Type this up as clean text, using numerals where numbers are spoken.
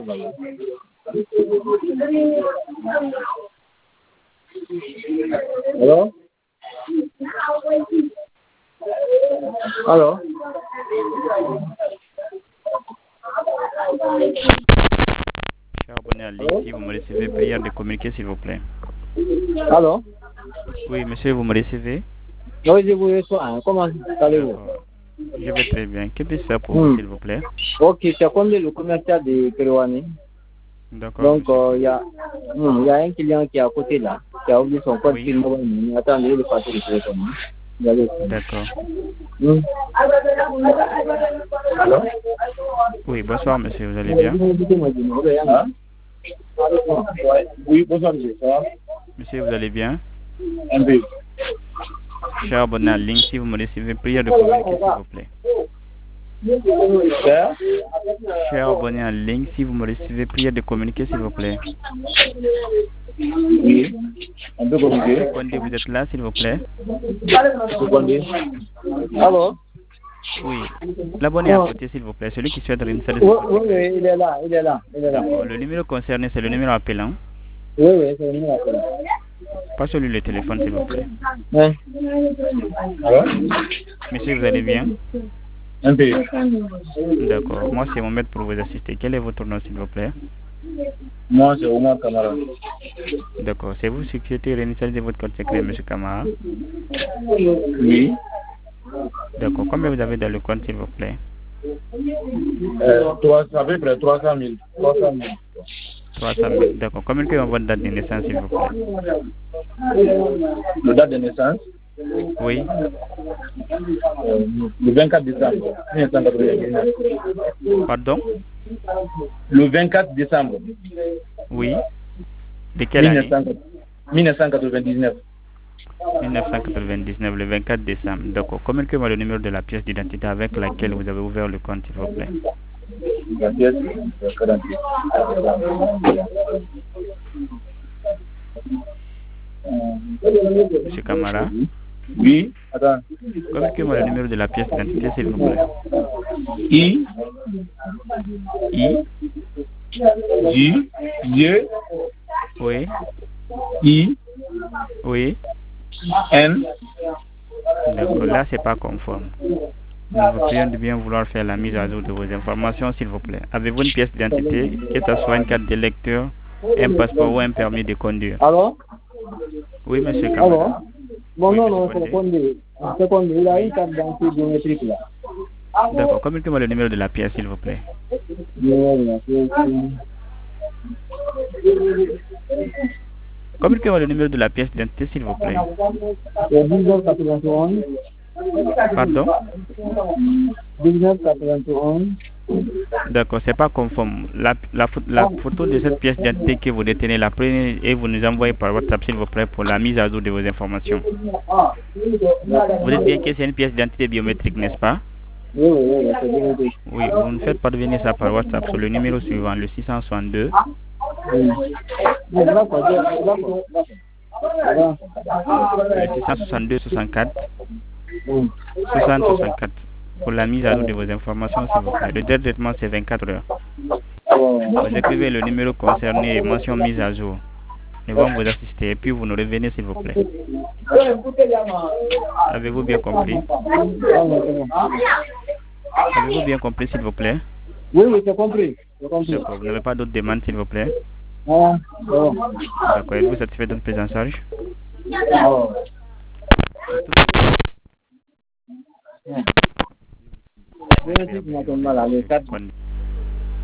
Hello? Hello? Cher abonné à ligne, si vous me recevez, prière de communiquer s'il vous plaît. Allô? Oui, monsieur, vous me recevez? Oui, je vous reçois. Comment allez-vous? D'accord. Je vais très bien. Que puis-je faire pour vous, s'il vous plaît? Ok, c'est comme le commercial de Perouani. D'accord, Donc, monsieur. il y a un client qui est à côté là, qui a oublié son code Oui. PIN. Attendez, je vais le passer le téléphone. Regardez. D'accord. Allô? Oui, bonsoir, monsieur, vous allez bien? Hein? Oui, bonsoir, monsieur. Ça va? Monsieur, vous allez bien? Un peu. Cher abonné à ligne, si vous me recevez, prière de communiquer s'il vous plaît. Cher? Cher abonné en ligne, si vous me recevez, prière de communiquer s'il vous plaît. Oui. Un peu compliqué. Condé, vous êtes là, s'il vous plaît? Allô? Oui. L'abonné à côté, s'il vous plaît. Celui qui souhaite réinstaller Oui, son compte oui, sécurité. il est là, il est là, il est là. D'accord. Le numéro concerné, c'est le numéro appelant. Oui, oui, c'est le numéro. Pas celui le téléphone, s'il vous plaît. Hein? Allô? Monsieur, vous allez bien? Un peu. D'accord. Moi, c'est mon maître pour vous assister. Quel est votre nom, s'il vous plaît? Moi, c'est Omar Kamara. D'accord. C'est vous qui souhaitez réinitialiser votre compte secret, monsieur Kamara? Oui. D'accord. Combien vous avez dans le compte, s'il vous plaît? Ça fait près 300 000. 300 000. 300 000. D'accord. Communiquez-moi votre date de naissance, s'il vous plaît. Le date de naissance? Oui. Le 24 décembre 1999. Pardon? Le 24 décembre. Oui. De quelle année? 1999. 1999, le 24 décembre. D'accord. Communiquez-moi le numéro de la pièce d'identité avec laquelle vous avez ouvert le compte, s'il vous plaît. La pièce, 48. Monsieur Kamara? Oui, attends. Communiquez-moi le numéro de la pièce d'identité, s'il vous plaît. I, I? J, J, Oui. I, Oui. N. D'accord. Là, c'est pas conforme. Nous vous prions de bien vouloir faire la mise à jour de vos informations, s'il vous plaît. Avez-vous une pièce d'identité, que ce soit une carte d'électeur, un passeport ou un permis de conduire? Alors? Oui, monsieur Alors? Kamara. Bon, Oui, non, monsieur non, Condé. c'est Condé. C'est Condé. Il a une carte d'identité biométrique là. D'accord. Communiquez-moi le numéro de la pièce, s'il vous plaît. Communiquez-moi le numéro de la pièce d'identité, s'il vous plaît. C'est 1991. Pardon? 1991. D'accord, c'est pas conforme. La photo de cette pièce d'identité que vous détenez, la prenez et vous nous envoyez par WhatsApp, s'il vous plaît, pour la mise à jour de vos informations. Vous dites bien que c'est une pièce d'identité biométrique, n'est-ce pas? Oui, c'est biométrique. Oui, vous nous faites parvenir ça par WhatsApp sur le numéro suivant, le 662. Le 662 64 60 64 pour la mise à jour de vos informations, s'il vous plaît. Le délai de traitement, c'est 24 heures. Vous écrivez le numéro concerné et mention mise à jour. Nous allons vous assister et puis vous nous revenez, s'il vous plaît. Avez-vous bien compris? Avez-vous bien compris, s'il vous plaît? Oui, oui, c'est compris. D'accord. Vous n'avez pas d'autres demandes, s'il vous plaît? D'accord. Êtes-vous satisfait de notre prise en charge? Biométrique, on a mal à l'état.